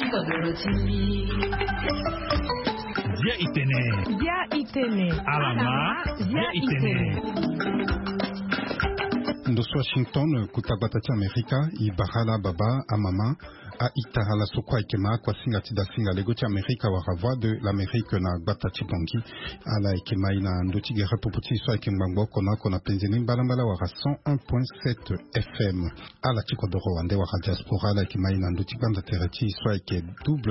Zia Itene. Alama Zia Itene. Ndoso Washington kutabatati Amerika ibahala baba amama a itahala sokwa ikema kwa singa tida singa lego ti Amerika wa voix de l'Amérique na batati bongi ala ikema ina ndoti gere popoti so ikembango kona penzeni balambala wa 101.7 FM ala chikodoro wande wa diaspora ala ikema ina ndoti banda tereti so ike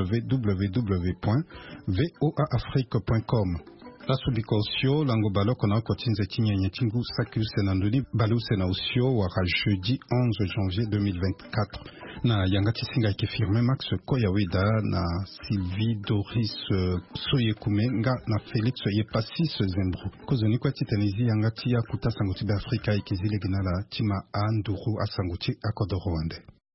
www.voaafrique.com la subiko osio lango balo kona kotinze tinyenye tingu sakuse nandoni baluse na osio wa jeudi 11 janvier 2024 na yangati singa ke firme Max Koyaweda na Sylvie Doris Soyekumenga na Felix Yepasis Zembru kozoni kwa titanizi yangati ya kuta sanguti ba Afrika ikizile ginala tima anduru asanguti akodoro wande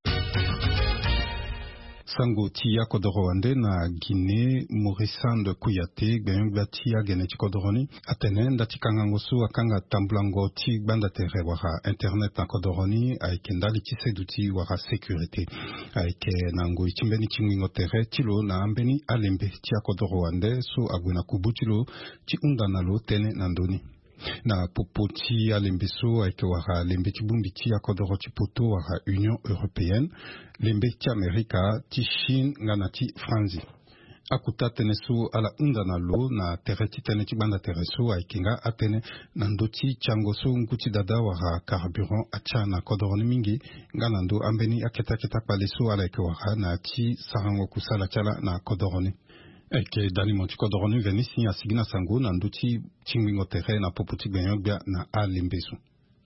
sango tia kodorowande na Guinée Morisande Kuyate ganyongba tia geneti kodoroni atene ndati kangangosu akanga tamblango ti banda tere wara internet na kodoroni aikendali ti seduti wara sécurité aike nango itimbeni tingingo tere tilo na ambeni alembe tia kodorowande so agwena kubutilo ti undanalo tene nandoni na popoti alembeso aike wara lembe ti bumbi ti akodoro ti poto wara Union Européenne lembe ti Amerika ti Chine ngana ti Franzi akuta teneso ala undana lo na tere ti tene ti banda tereso aikenga atene na ndoti tiangoso nguti dada wara carburant atia na kodoroni mingi ngana ndo ambeni aketa paleso ala aike wara na ti sarango kusala tiala na kodoroni eke dani monti kodoroni venisi asigina sango na nduti tingingo tere na popoti ganyobia na alembeso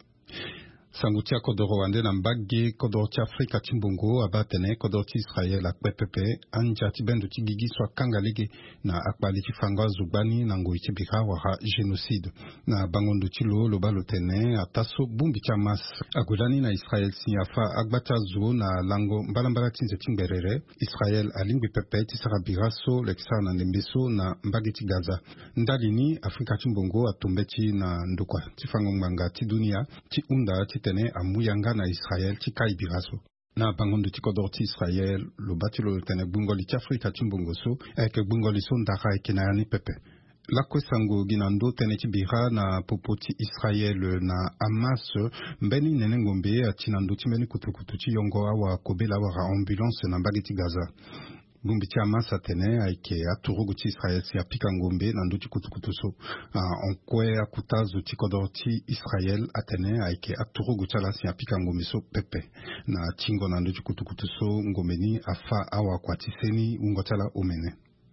sango tia kodoro wande na mbage kodoro ti Afrika timbongo abatene kodoro ti Israel akpepepe anja ti bendo ti gigi so akanga lege na akpali ti fanga zubani na ngoi ti bika wara génocide na bangondo ti lo lobalo tene ataso bumbi ti Hamas agudani na Israel si afa agbata zo na lango mbalambala ti nze ti ngberere Israel alingbi pepe ti sara biraso lekisa na lembeso na mbage ti Gaza ndalini Afrika timbongo atombe ti na ndokwa ti fango mbanga ti dunia ti unda ti tene amuyanga na Israel ti kai biraso na bangondo ti kodor ti Israel lo batilo tene bungoli ti Afrika timbongo so eke bungoli so ndara eke na yani pepe lakwe sango ginando tene ti bira na popo ti Israel na Hamas mbeni nene ngombe atinando ti mbeni kutukutu ti yongo awa kobela wara ambulance na mbage ti Gaza bumbi ti Hamas atene aike aturugu ti Israel si apika ngombe na nduti kutukutu so onkwe akuta zo ti kodor ti Israel atene aike aturugu tiala si apika ngombe so pepe na tingo na nduti kutukutu so ngomeni afa awa kwa tiseni ungo tiala omene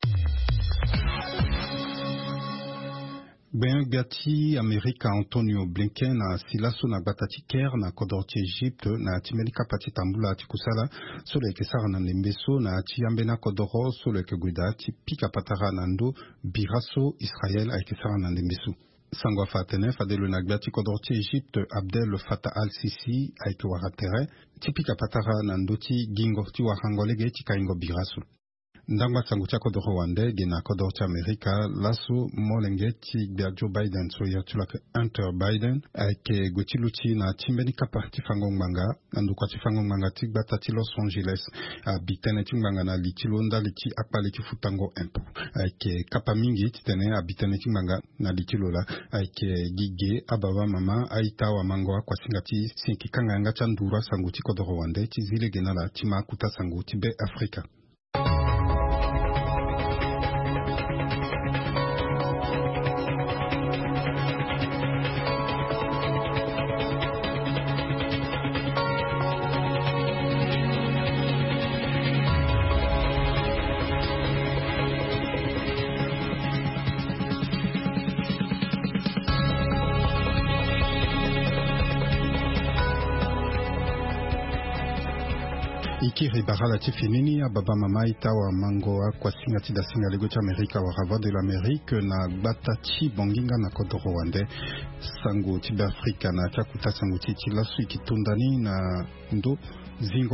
Ben gati Amerika Antonio Blinken na silaso na batati Caire na kodor ti Egypte na timeli kapati tambula ti kusala solo eke sara na lembeso na ti yambe na kodoro solo eke guida ti pika patara na ndo biraso Israel eke sara na lembeso sango afatene fadelo na gati kodor ti Egypte Abdel Fattah al-Sisi eke wara tere ti pika patara na ndo ti gingo ti warangolege ti kaingo biraso ndangwa sango tia kodoro wande gena kodoro ti Amerika laso molenge ti bia Joe Biden so yertulake Hunter Biden aike gwetiluti na timbeni kapa ti fango ngbanga nanduka ti fango ngbanga ti gbata ti Los Angeles abitene ti ngbanga na litilo ndali ti akpali ti futango impo aike kapa mingi ti tene abitene ti ngbanga na litilo la aike gige ababa mama aita wa mango kwa singa ti sinki kanganga ti ndura sango ti kodoro wande ti zile gena la ti makuta sango ti be Afrika ikiri barala ti finini a baba mama ita wa mango kwa singa ti da singa lego ti Amerika wa voix de l'Amérique na gbata ti bonginga na kodoro wande sango ti be Afrika na ti akuta sango ti lasu iki tondani na ndo zingo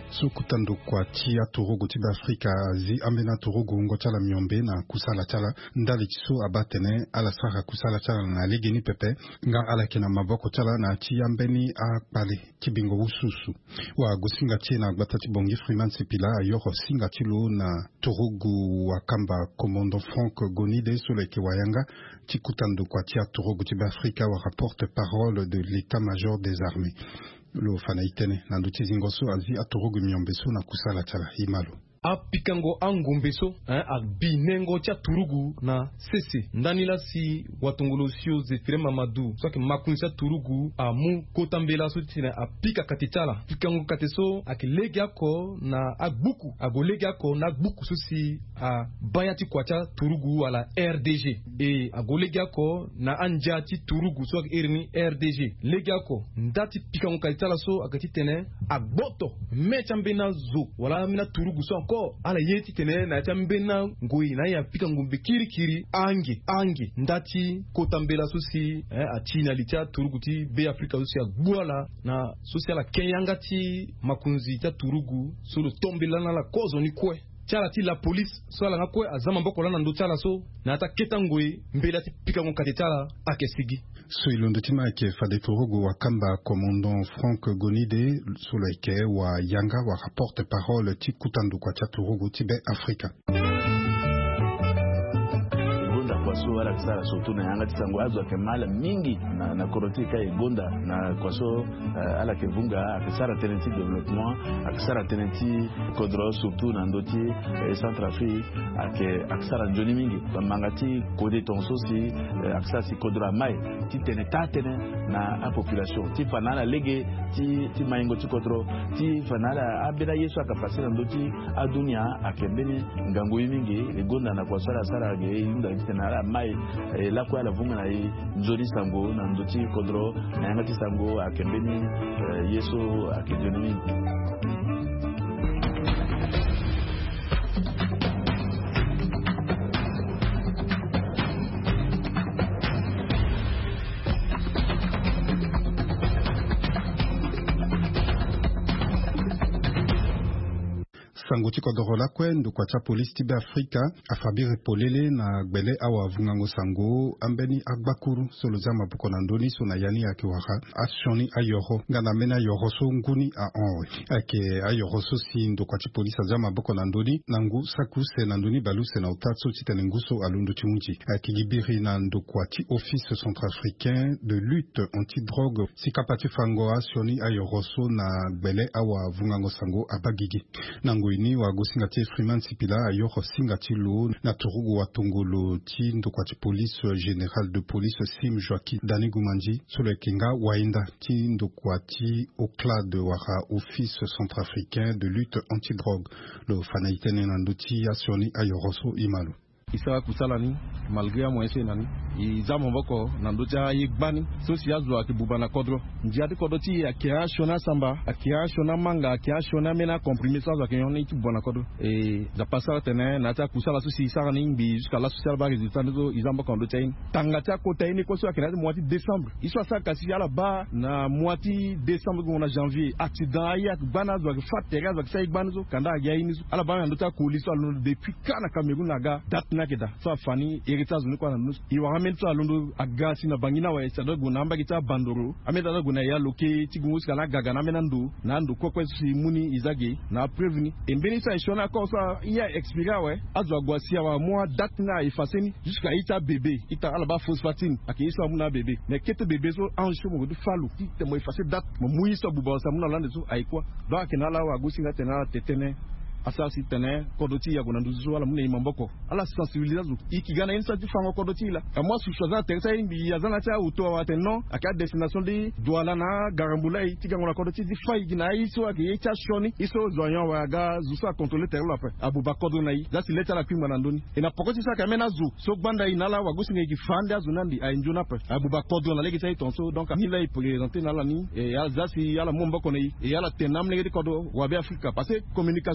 sukutando kwa tia turugu tiba Afrika zi ambena turugu ngochala miombe na kusala chala ndali chisu abatene ala sara kusala chala na ligini pepe nga ala kina maboko chala na tia ambeni a pale kibingo ususu wa gusinga tina gbatati bongi Freeman Sipila yoro singa tilo na turugu wa kamba commandant Franck Gonide Soleke Wayanga tikutando kwa tia turugu tiba Afrika wa rapporte parole de l'état-major des armées lo fanaitene na ndutizi ngoso azi aturugu miombeso na kusala chala himalo apikango angombeso abinengo cha turugu na sese ndani la si watongolosio Zefire Mamadou soki makunisa turugu amu kotambela sotina apika katichala pikango kateso akilege ako na agbuku agolege ako na agbuku sosi a bayati kwacha turugu ala RDG e agolege ako na anjati turugu soki erni RDG lege ako ndati pikango katichala so akati tene agboto mechambena zo wala mina turugu so ko ala yeti tene na chambena ngoi na ya pika ngumbe kiri ange ndati kotambela sosi achina licha turuguti be Afrika sosi agwala na sosi ala kenyangati makunzi cha turugu solo tombela na la kozo ni kwe chala ti la police so la ngakwe azama mboko lana ndo chala so na ata ketangwe mbela ti pika ngokate chala akesigi so ilondo tima ke fade turugu wa kamba commandant Franck Gonide Soleke wa yanga wa rapporte parole ti kutandu kwa cha turugu tibe Afrika kwaso wala kisara surtout na yanga tisango azo akemala mingi na korotika igonda na kwaso ala kevunga akisara tenenti development akisara tenenti kodro surtout na ndoti Centrafrique akisara njoni mingi bamangati kode tonso si akisara si kodro mai ti tene na a population ti fanala lege ti maingo ti kodro ti fanala abela yesu akapasi na ndoti adunia akembeni ngango mingi igonda na kwasara sara ge inda tena mai la kwa la vunga na njori sango na ndoti kodro na yangati sango akembeni yesu akijoni sanguti kodorola kwendo kwa cha polisi tibe Afrika afabire polele na gbele awa vungango sango ambeni agbakuru solo zama buko na ndoni so na yani akiwara ashoni ayoro ngana mena yoro so nguni a onwe ake ayoro so si ndo kwa cha polisi zama buko na ndoni nangu sakuse na ndoni baluse na utatso titene nguso alundo chimunji akigibiri na ndo kwa ti office centrafricain de lutte anti-drogue sikapati fango ashoni ayoro so na gbele awa vungango sango abagigi nangu ni wa gosinga ti Freeman Sipila ayoko singa ti lo na turugu wa tongolo ti ndokwa ti police général de police Sim Joaquin Dani Gumanji solo kinga wainda ti ndokwa ti OCLAD wara office centrafricain de lutte anti-drogue lo fanaitene na ndoti asioni ayoroso imalo isaka kusalani malgré moyense nani izamo mboko na ndoja yigbani sosi azwa kibubana kodro ndiati kodoti akia shona samba akia shona manga akia shona mena comprimé ça zakeni kibubana kodro za pasala tene na ta kusala sosi isaka nimbi jusqu'à la social ba résultat nzo izamba kondo chain tangata kotaini ko so akina moitié décembre iswa sa kasi ala ba na moitié décembre ko na janvier accident ya bana zwa fatera zwa sai gbanzo kanda ya inizo ala ba ndota kuliso depuis kana Cameroun naga date nakeda so fani héritage ni kwa na iwa amento alondo agasi na bangina wa esado guna kita bandoro ameta guna ya loke tigungus kana gaga na menando na ndo kokwe si muni izage na preveni embeni sa ishona ko sa iya expira we azwa gwasia wa mois date na ifaseni jusqu'à ita bébé ita alaba phosphatine akisa muna bébé ne kete bébé so anjo mo du falu ti te mo efase date mo muyi so buba sa muna lande so aikwa ba kenala wa gosinga tena tetene asasi tene kodoti ya kuna nduzu wala mune imamboko ala sensibiliser ikigana insa jifango kodoti la moi sous choisir teresa imbi yazana cha uto wa tenno aka destination di douala na garambula itiga ngona kodoti di fai gina iso ake cha shoni iso zoyan wa ga zusa contrôler terre après abuba kodo na yi dasi leta la pimba na ndoni ina pokoti sa kamena zu so banda inala wa gosinga ki fanda zunandi a injuna après abuba kodo na legi sai tonso donc ni la présenter na la ni et azasi yala momboko na yi et yala tenam legi kodo wa be Afrika parce que communication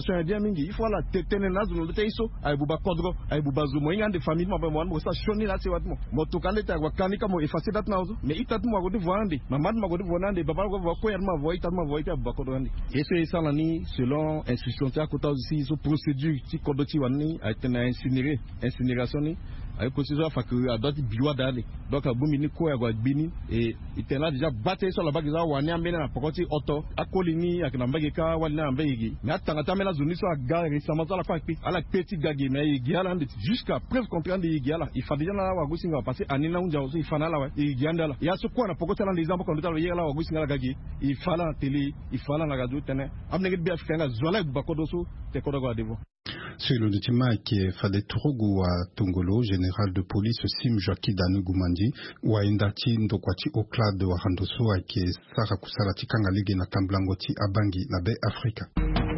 mingi il faut la tetene nazo no teiso ay buba kodro ay buba zumo ingande famille ma mo mo sa shoni la se watmo mo to kaleta kwa kanika mo effacer dat nazo mais itat mo go de voande mamad mo go de vonande baba go ko yerma voy tat mo voy ta buba kodro ndi et c'est ça lani selon instruction ta kota aussi so procédure ti kodoti wani ay tena incinération ni ay procédure fa que a dot biwa dale donc abumi ni ko ya go bini et itena déjà batté sur la bague za wani ambena na pokoti auto akolini akina mbage ka wali na mbege mais atanga tamela zoni so aga récemment ça la fa pi ala petit gagi mais giala jusqu'à preuve contraire de giala il fa déjà la wa gusinga passer anina unja aussi fana la wa gianda la ya so ko na pokoti na les gens ko ndala yela wa gusinga la gagi il fa la télé il fa la radio tene amne bi afrika zola bakodo so te ko do devo. Sur le document qui est fait de Tourou à Tongolo, général de police Sim Joaki Danu Gumandi, ou à Indati Ndokwati Okla de Warandoso, qui est Sarah Kusalati Kangalige na Tamblangoti Abangi, na baie Afrika.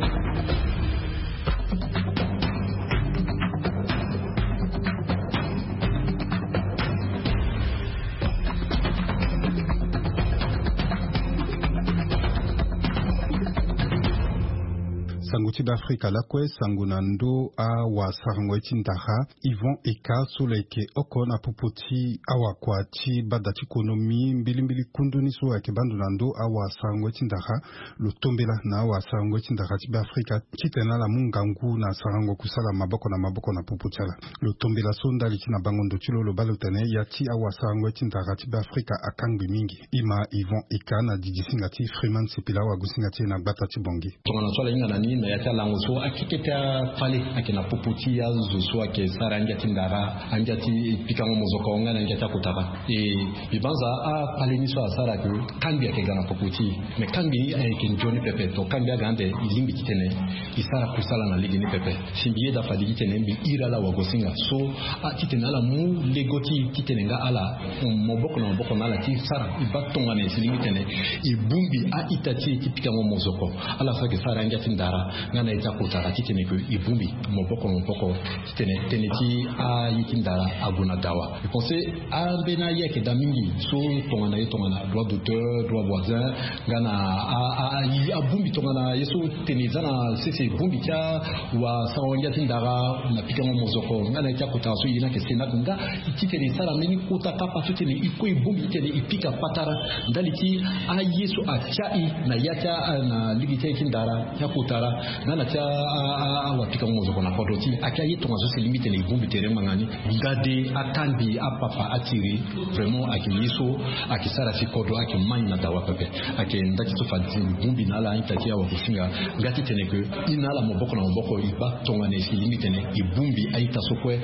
Sanguti d'Afrique la kwe sangunando awa sarangweti ndaha Yvon Eka soleke okona pupoti awa kwati badati konomi mbili kunduni so ake bandunando awa sarangweti ndaha lutombela na awa sarangweti ndaha tiba Afrika kitena la mungangu na sarango kusala maboko na puputiala lutombela sonda litina bangondo chilo lo balotene yati awa sarangweti ndaha tiba Afrika akangbi mingi ima Yvon Eka na didisingati Freeman Sipila wa gusingati na batati bongi na yata langoso akiketa pale akina popoti ya zoso ake saranja tindara anjati pikango mozoko ngana njata kutaba bibanza a pale ni so asara ko kambi ake gana popoti me kambi ake njoni pepe to kambi agande ilimbi kitene isara kusala na ligi ni pepe simbiye da fadigi tene bi irala wagosinga so kitene ala mu legoti kitene nga ala moboko na ala ti sara ibatonga ne silingi tene ibumbi a itati pikango mozoko ala fa ke saranja tindara ngana ita kutara kitene ko ibumbi moboko kitene teneti a yikindara aguna dawa je pense a bena yeke damingi so tongana droit d'auteur droit voisin ngana a bumbi tongana yeso tenizana sese bumbi kya wa sawanja tindara na pikamo mozoko ngana ita kutara so yina ke sena nga kitene sala meni kuta kapa kitene iko ibumbi kitene ipika patara ndaliti a yeso a chai na yacha na ligite kindara ya kutara nana cha wapika mozoko na kodoti akaye tongazo se limite les bombi terrain mangani ngade akambi apapa atiri vraiment akiliso akisara sikodo akimanya na dawa pepe akendaki to fadzi bombi nala intaki wa kusinga ngati teneke inala moboko iba tongane se limite ne ibumbi aita sokwe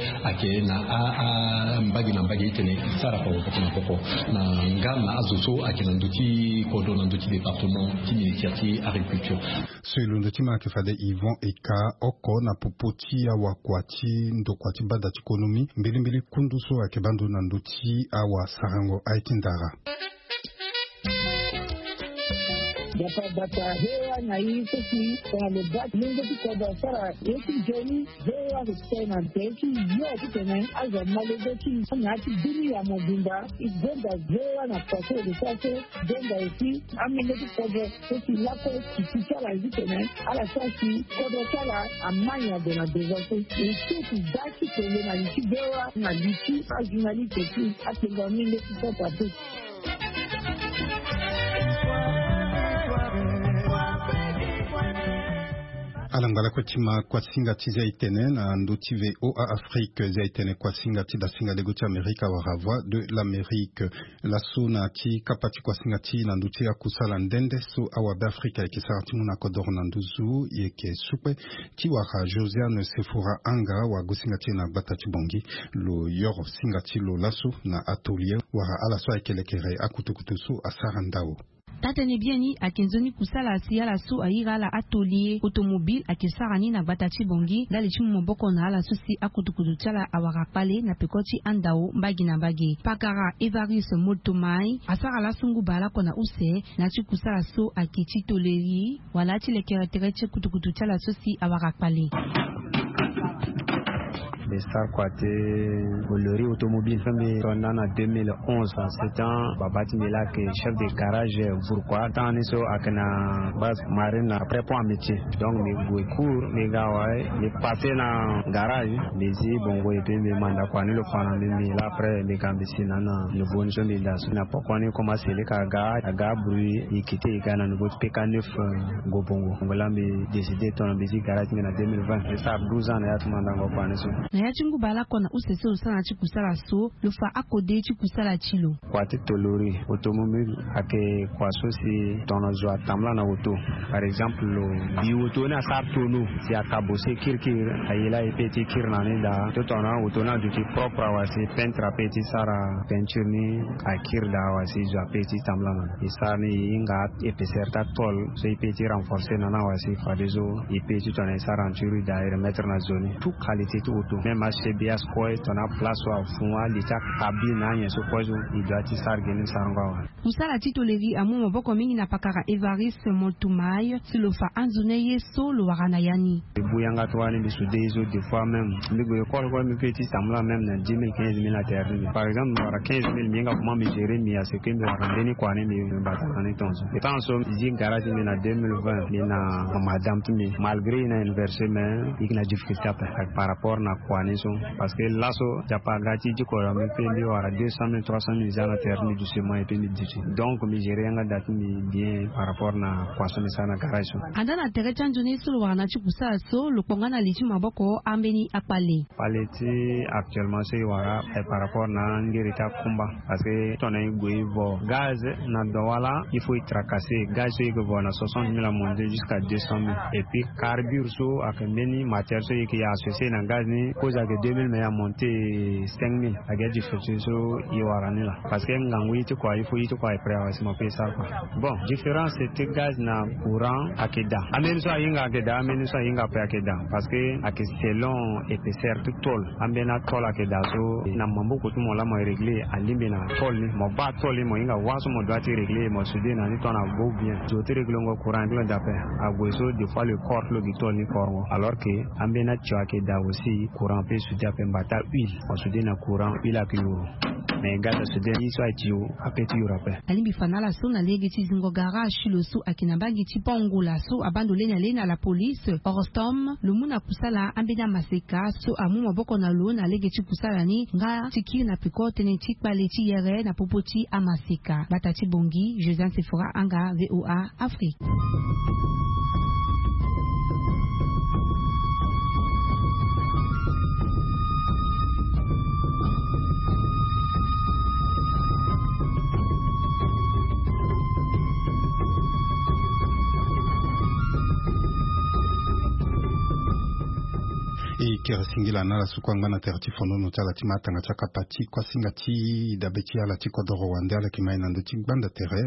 akena mbagi itene sara pa moboko na ngana azoso akenanduki kodo nanduki département kinitiati agriculture selon le document que fade Yvon Eka oko na popoti ya wakwati ndokwati badati konomi mbili kunduso akebandu na nduti awa sarango aitindara Data hewa na hizo ki kwa lebati mingo tikoda sara yeki joni hewa kutena teki yote tena aza malebeti ngati dini ya mobimba igonda hewa na paso de sase gonda esi amenge tikoda teki lako kichara zitena ala sasi kodo sala amanya de na dezote esi daki tele na liki hewa na liki ajunali teki atenga mingo tikoda teki alangala kwa tima kwa singa tiza itene na ndotive OA Afrique za itene kwa singa tida singa legoti Amerika waravwa de l'Amérique la sona ti kapati kwa singa ti na ndote ya kusala ndende so awabe Afrika ya kisarati muna kodoro na nduzu yeke supe ti waka Josiane Sefora anga wa gusinga ti na batati bongi lo yoro singa ti lo laso na atelier wara alaso ya kelekere akutukutu so asara ndao Tatene bieni akenzoni kusala asia la so aira la atelier automobile akesarani na batati bongi dali chimu moboko na ala susi akutukutu chala awarakpale na pekoti andao mbagi na mbagi pakara Evaris Motomai asara la sungu bala kona use na chikusala so akichi toleri walati lekere tereche kutukutu chala susi awarakpale de Sarkwate Bolori automobile en 2011 c'est un babati mela que chef de garage pourquoi tant niso akana base marine après point métier donc mes cours mes gars les passer dans garage les bongo et puis mes mandats quoi le fana mais là après mes gambisi nana le bon je me là n'a pas connu comment c'est les aga bruit et quitter gana nouveau PK9 go bongo ngala me décidé ton bisi garage en 2020 ça 12 ans ya tumanda ngo kwa niso na ya chingu bala kona usese usana chikusala so le fa akode chikusala chilo kwati tolori automobile ake kwaso si tono zo tamla na auto par exemple lo bi auto na sartono si akabose kirkir ayela epeti kirnani da to tono auto na duti propre wasi peintre peti sara peinture ni akir da wasi zo peti tamla na isani inga epeserta tol so epeti renforcer na wasi fadezo epeti tono sara anturi da remettre na zone tout qualité tout auto même HBS quoi tona place wa funwa lita kabina nyeso kwazo idati sargeni sarangwa musala titoleri amu maboko mingi na pakara Evariste Moltumai silofa anzune yeso lo warana yani buyanga twani bisudezo des fois même ndigo école quoi mi petit samla même na 2015 000 à terre par exemple wara 15000 minga comment me gérer mi à ce que me warandeni kwa ni mi batana tonso et tant so zi garage ni na 2020 ni na madame tumi malgré na université mais il a difficulté par rapport na kwa ni so parce que là so japa gati jiko mi pendi wara 200 300 000 à terre ni du sema et puis donc mi gérer nga date mi bien par rapport na kwa so sana garage so andana tere chanjone solo warana chikusa so lo pongana lichi maboko ambeni apale paleti actuellement c'est wara par rapport na ngirita kumba parce que tonay goivo gaz na dowala il faut y tracasser gaz y go na 60 000 à monter jusqu'à 200 000 et puis carburant so akendeni matière so qui est associé na gaz ni cause que 2000 mais à monter 5000 à gaz difference so y wara ni là parce que ngangui tu quoi il faut y tu quoi prêt à se montrer ça bon différence c'est gaz na courant akeda ameni so yinga akeda ameni so yinga pe akeda parce que ak selon épaisseur tout tol ambena tol akeda so na mambo ko tumo la mo régler alimbe na tol ni mo ba tol mo yinga waso mo doit régler mo sudé na ni ton a go bien je te régler ngo courant de d'après a gozo des fois le corps le bitol ni corps alors que ambena cho akeda aussi courant pe sudé pe mbata huile mo sudé na courant huile akyo mais gata sudé ni so atio apeti europe alimbi fanala so na lege chizingo garage lo so akinabagi chipongola so abando lena la police orostom lumuna kusala ambena maseka so amu maboko na lo na lege chikusala ni nga tikiri na pikote ne tikpale chi yere na popoti amaseka batati bongi Josiane Sephora anga VOA Afrique. e kera singila na la sukwanga na terti fono no tala timata nga chaka pati kwa singati da beti ala tiko do Rwanda la kimaina ndo banda tere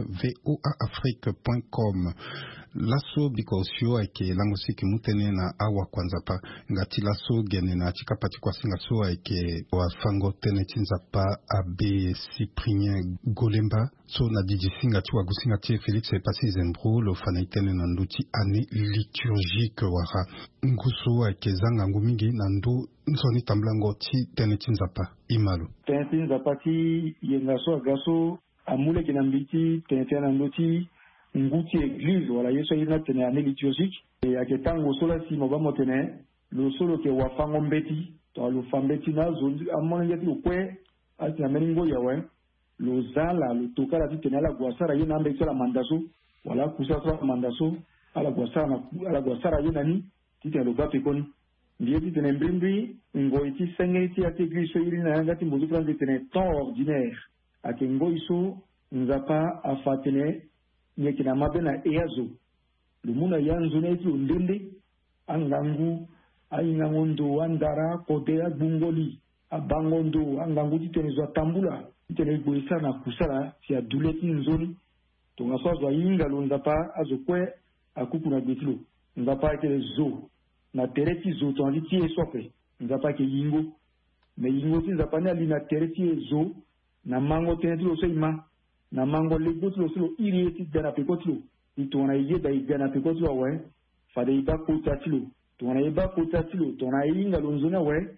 voaafrique.com laso bikosio ake lango siki mutene na awa kwanza pa ngati laso gene na chika pati kwa singa so ake wa fango tene tinza pa abe Cyprien Golemba so na diji singa tu agusinga tie Félix et Passi Zembro lo fanaitene na nduti année liturgique wara nguso ake zanga ngumingi na ndu nsoni tamblango ti tene tinza pa imalo tene tinza pa ti yenga so agaso amule kinambiti tene na nduti nguti église wala yeso ina tene année liturgique et aketango sola si mo ba motene lo solo ke wafango mbeti to lo fambeti na zo amona yati okwe ati na meningo yawe lo zala lo tokala ti tene ala gwasara yena mbeti la mandaso wala kusasa mandaso ala gwasara yena ni ti tene lo bape koni ndiye ti tene mbrimbi ngo iti senge ti ati église iri na ngati mbozu prendre tene temps ordinaire ake ngo iso nzapa afatene nyekina mabena eazo lumuna yanzu na iti undende angangu aingangondo andara kodea bungoli abangondo angangu titenezwa tambula titene goisa na kusala si aduleti nzoni tonga swazo inga lo nzapa azokwe akuku na betilo nzapa ite zo na tereti zo tongi tie sope nzapa ke yingo me yingo ti nzapa ne ali na tereti zo na mango tenetilo seima na mango legotilo silo iri eti dana pekotilo itona iye da igana pekotilo we fade iba kotatilo tona iba kotatilo tona inga lonzona we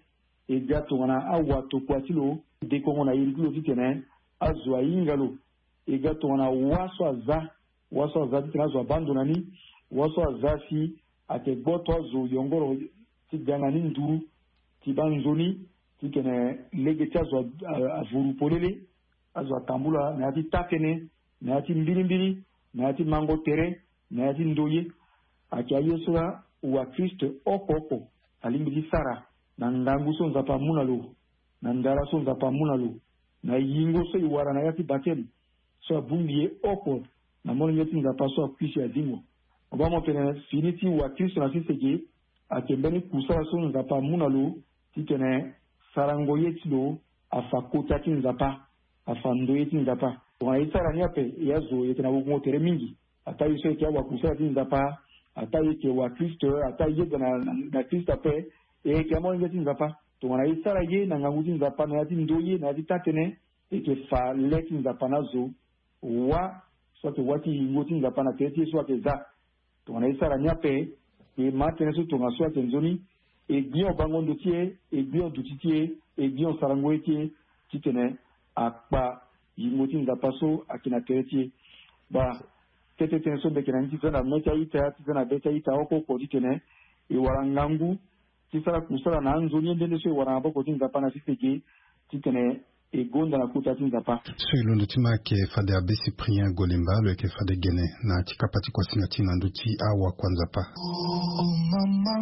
e gato wana awa to kwatilo de ko na yirikulo titene azwa ingalo e gato wana waso aza titene azwa bandonani waso azafi ate goto azo yongoro tigangani nduru tibanzoni tikene legeti azwa avuru polele azwa tambula na ati takene na ati mbili na ati mango tere na ati ndoye akiyesura wa Kristo oko alimbili sara na ndangu so nzapa munalo na ndara so nzapa munalo na yingo so iwara na yati batem so abungie oko na mono nyeti nzapa so akwishi adingo obama pene finiti wa Kristo na sisege akembeni kusara so nzapa munalo tikene sarango yetilo afakota tinzapa afando yetinzapa wana isara nyape yazo yetena wugo tere mingi atayo so yake wa kusara tinzapa atayo ke wa Kristo atayo na Kristo pe e kama ngeti nzapa to wana isara ye na nganguti nzapa na yati ndoye na yati tatene e ke fa leti nzapa nazo wa sote wati ngoti nzapa na tete so ake za to wana isara nyape e matene so to ngaso ake nzoni e bio bangondo tie e bio dutitie e bio sarango tie titene akpa yingoti nzapa so akina tete ba tete tenso bekena ntisana mecha ita tisana becha ita oko ko titene e warangangu tisara kusara na nzoni ndende so waranga ko tinzapa na siseke titene e gonda na kuta tinzapa selon ndutima ke fade abesi Cyprien Golimba le ke fade gene na tikapati kwa singati na nduti awa kwanza pa. Oh maman,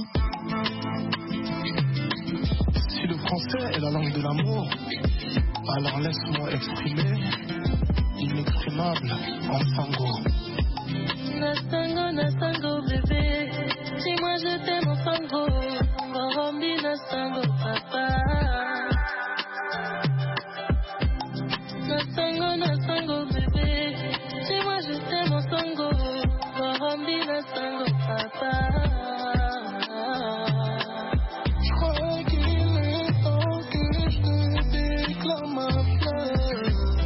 si le français est la langue de l'amour, alors laisse-moi exprimer l'inexprimable en sango. Nasango bébé, dis-moi je t'aime en sango, Morombi nasango papa. Nasango bébé, dis-moi je t'aime en sango, Morombi nasango papa. Je crois qu'il est temps que je te déclare ma fleur.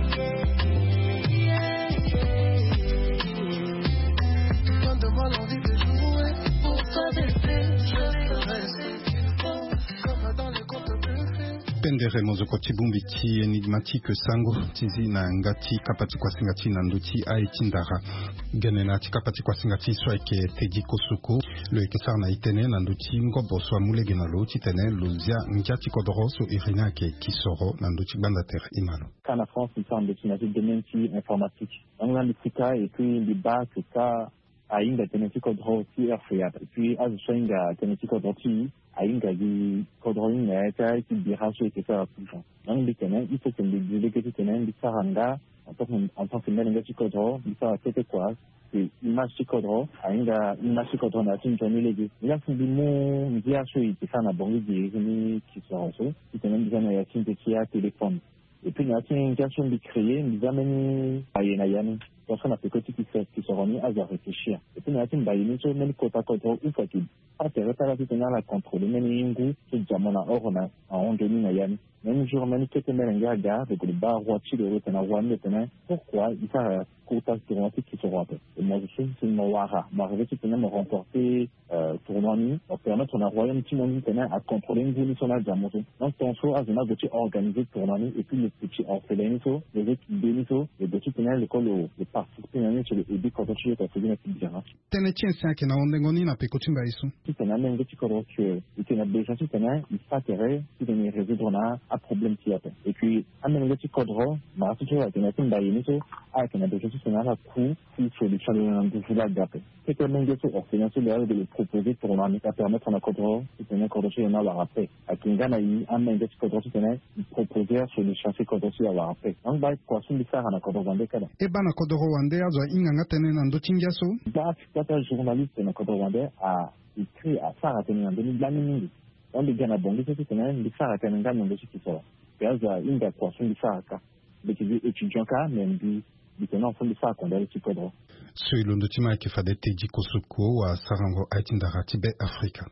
Donne-moi l'envie de jouer pour toi bébé, je ferai ce qu'il faut, comme dans les contes de fées. Pendere mozoko tibumbiti enigmatique sango tizi na ngati kapati kwa singati na nduti aitindara gene na tikapati kwa singati swake teji kosuko le kesar na itene na nduti ngobo swa mulege na lo titene luzia ngati kodroso irina ke kisoro na nduti banda terre imalo kana France il semble que c'est des menti informatique on a l'Afrique et puis les bas que ça ainda teneti kodro ti afriata et puis azushinga teneti kodro ti ainda di kodro ina ta ti biraso et ça tout ça donc les tenants il faut que les délégués tenants di saranga en tant que melenga ti kodro il faut c'était quoi c'est image ti kodro ainda image ti kodro na tin toni legi il a fait du mot ndia so et ça na bongi di ni qui sont so qui tenants di na ya tin ti téléphone et puis il y a une question de créer nous amène à Yenayani personne a fait côté qui se remis à réfléchir et puis il y a une baïne sur même côté ou quoi qu'il pas terre pas la tenir la contrôler même ingu c'est jamona orona à on demi Nayani même jour même que te mêler garde de le bar roiti de retena wan maintenant pourquoi il ça côté tournoi qui se rappelle et moi je suis c'est Mawara m'arriver qui tenait me remporter tournoi pour permettre on a royaume petit monde tenait à contrôler une ville sur la jamoto donc ton choix a une petit organisé tournoi et puis le petit orphelin les équipes bénito les petits tenait l'école le participer sur le EB quand tu es à faire une petite bien tenetien c'est que na ondengoni na pekotimba isu si tenait même petit corps que il tenait déjà si tenait il s'atterrait si tenait résoudre un problème qui a et puis amène le petit cadre ma si tu as tenait une baïne so a tenait déjà si tenait la coup si solution de la gap c'est que même que orphelin sur le proposer pour nous permettre à cadre si tenait cadre sur on a la rappel à Kingana il amène le petit cadre si tenait proposer solution sur cadre sur la rappel donc bah quoi sur le faire à cadre dans des cas et ben na cadre wande azo inganga tenen na ndotingaso bah c'est journaliste na cadre wande a écrit à Sarah tenen en 2000 on les gagne à bon c'est tenen les Sarah tenen gagne de ce qui sort parce une des questions de Sarah mais qui étudiant cas même dit maintenant fond de Sarah qu'on a le petit cadre celui de Tima qui fait des teji kosuko à Sarango Aitindara Tibet Africa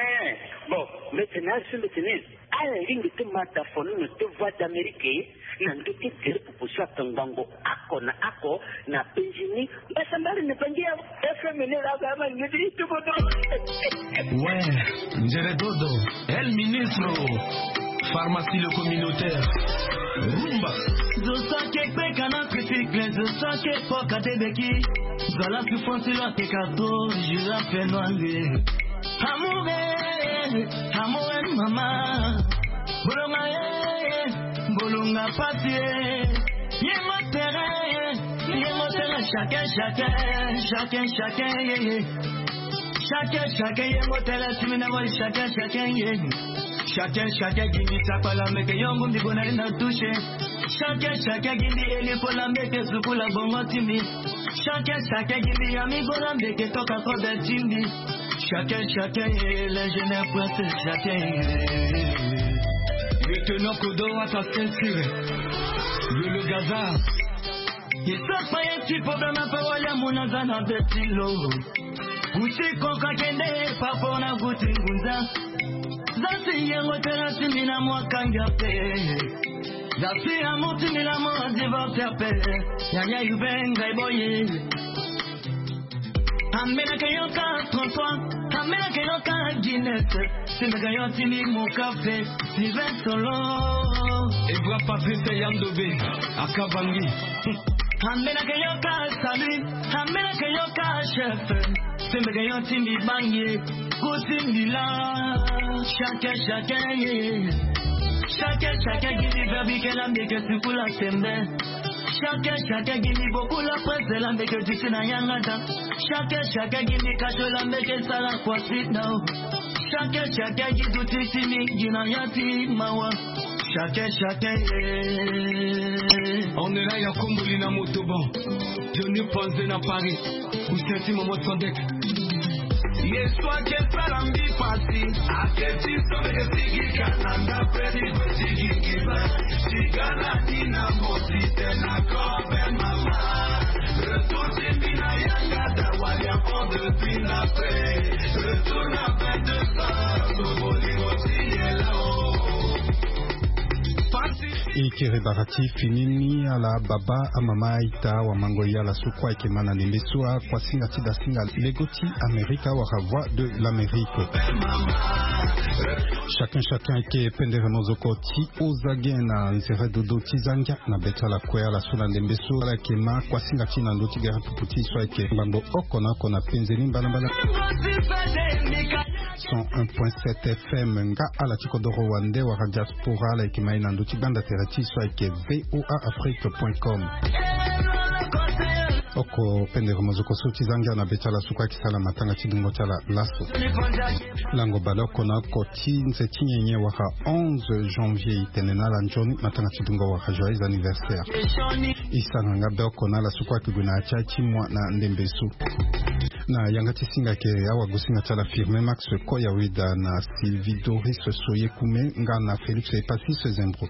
bon maintenant sur le tennis à la ligne de mataphone de voix d'Amérique na nduti tele pupushwa tangango ako na penjini basambali ne pangia FM ne la gama ngidi tubodo ouais njere dodo el ministro Pharmacie le communautaire. Rumba. Zosake pekana critique, zosake poka tebeki. Zola souffrance la tekato, jura fenoange. Amour mama. Bolonga papier. Yemo terrain, chacun, yemo terrain, tu m'envoies chacun, gini tapala meke yongu mbona ina touche. Chacun gini eli pola meke zukula bongo timi. Chacun gini amigo la meke toka kobe timi. Chacun, le jeune prince, chacun. Lieutenant Kodo à ta ceinture. Le Gaza. Il s'est pas un petit problème à parole à mon azana betilo. Gouti konka kende, papa na gouti ngunza. Zasi yengo tena timina mwa kangape. Zasi amuti mila mwa divorce pe. Yanya yubenga iboye. Amena kayoka 33, amena kayoka Guinness. Simega yotimi mo café, Sylvain Solo. Et voilà Patrice Yandobe, à Kabangi. Amena kayoka Salut, amena kayoka chef. Simega yotimi banye, Kousimila. Chacun gini verbi que la mbeke sukula sembe. Chacun gini beaucoup la presse la mbeke dixina yangada. Chacun gini kacho la mbeke sala kwa sit now. Chacun gini titimi gina yati mawa. Chacun On est là ya Komboli na motoban. Johnny Ponze na Paris. Ou senti momo sondek. Yeswa kesalambi pasi aketi someke sigika nanda pedi sigika sigana dina mosi tena kobe mama retourne bina yanga da walia on depuis la paix retourne avec de ça soboli mosi yelao Ikere barati finini ala baba amama ita wa mangoya la sukwa ikemana nembesua kwa singa tida singa legoti Amerika wa voix de l'Amérique. Chacun ke pendere mozoko ti ozagena nzere dodo tizanga na betala kwea la sula ndembesu ala kema kwa singa tina ndoti gara puputi so ike mbambo okona kona penzeni mbala 101.7 FM nga ala tikodoro wande wa diaspora la ikema ina ndoti banda terati so ike voaafrique.com oko pendere mozoko suti zanga na betala sukwa kisala matanga tidungo chala laso lango baloko na koti nzeti nyenye waka 11 janvier itenena la njoni matanga tidungo waka joyeux anniversaire isanga nga beko na la sukwa kiguna achachi mwa na ndembesu na yangati singa ke awa gusinga chala firme Max Koya Wida na Sylvie Doris Soye Kume nga na Félix Epassis Zembro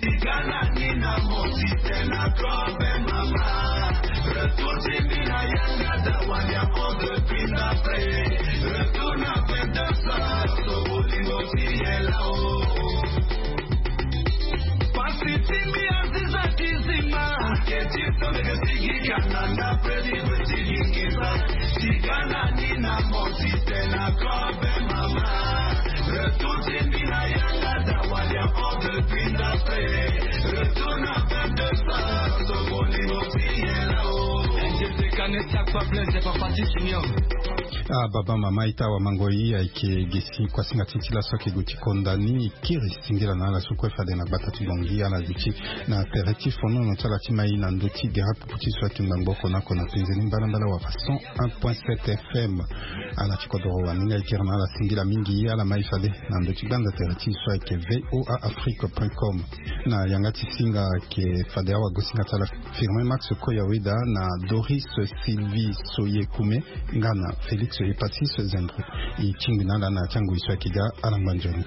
baba mama ita wa mangoi aike gesi kwa singa tintila soke guti kondani kiri singila na la sukwe fade na batatu bongi ala duti na pereti fono no tala timai na nduti gara puputi so tumbangoko na kona penzeni mbala wa 101.7 FM ala chikodoro wa ninga ikira na la singila mingi ala mai fade na nduti ganda pereti so ake voaafrique.com na yangati singa ke fade awa gusinga tala firme Max Koya Wida na Doris Sylvie Soye Kume ngana Félix Epassis Zembro i chingina la na changu iswa kiga alambanjoni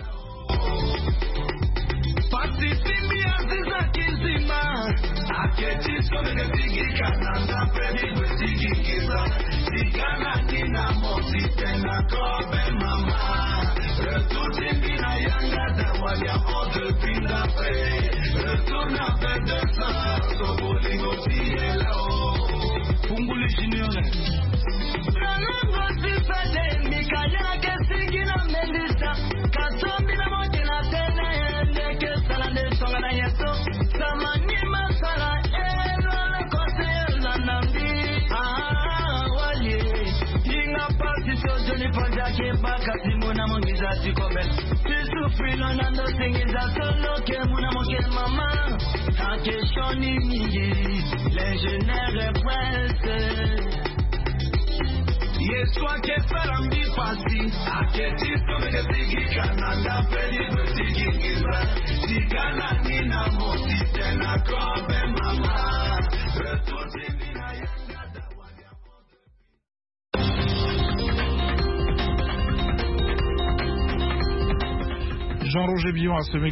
Melissa, Kasombi na moja na tena, ndeke sala tu combes. Tu souffres l'on a dos singles à solo que mon amour que maman. En question n'imigiri, l'ingénieur est presse. Yeswa ke sarambi pasi aketi someke tigi Canada pedi tigi Israel tigana nina moti tena kobe mama retuti mina yanga Jean-Roger Billon a semé